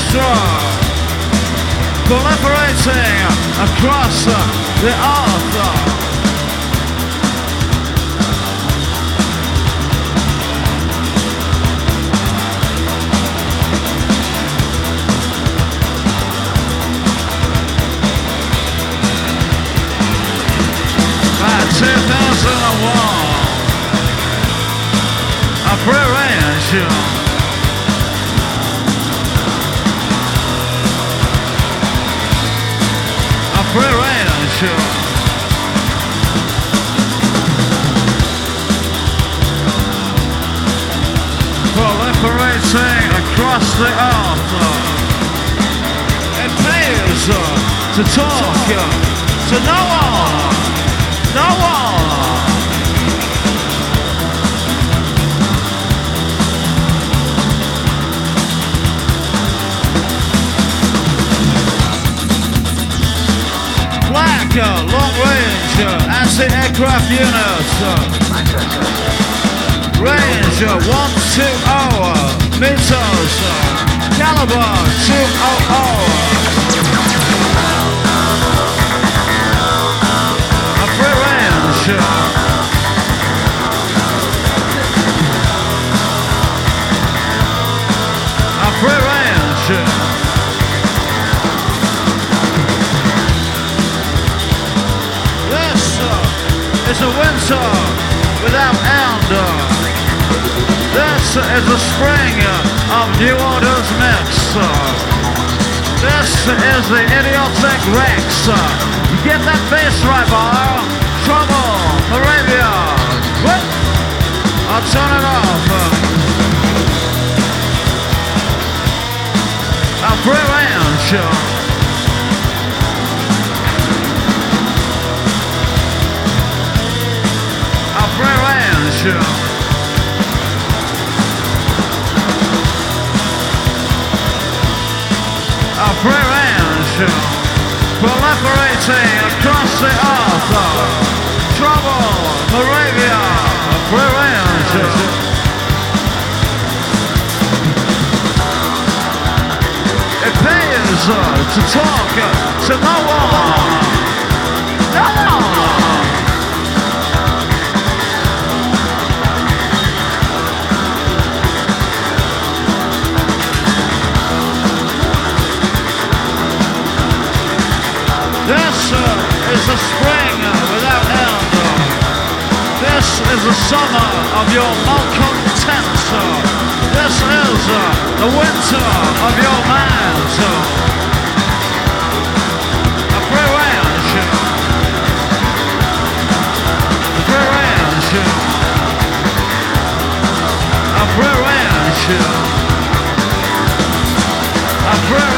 strong, proliferating across the earth. By 2001, a free range. Free range, proliferating across the earth. It pays to talk to no one, no one. Black, long range, anti-aircraft units. Range 120 meters. Caliber 200. A free range. A free range. It's a winter without end. This is the spring of New Orleans mix. This is the idiotic Rex. You get that bass right, bar? Trouble, Moravia. What? I'll turn it off. A free range. Free range. A free range. Proliferating across the earth. Trouble, Moravia. A free range. It pays to talk to no one. No one. This is the spring without end. This is the summer of your malcontent. This is the winter of your mind. A free range. A free range. A free range. A free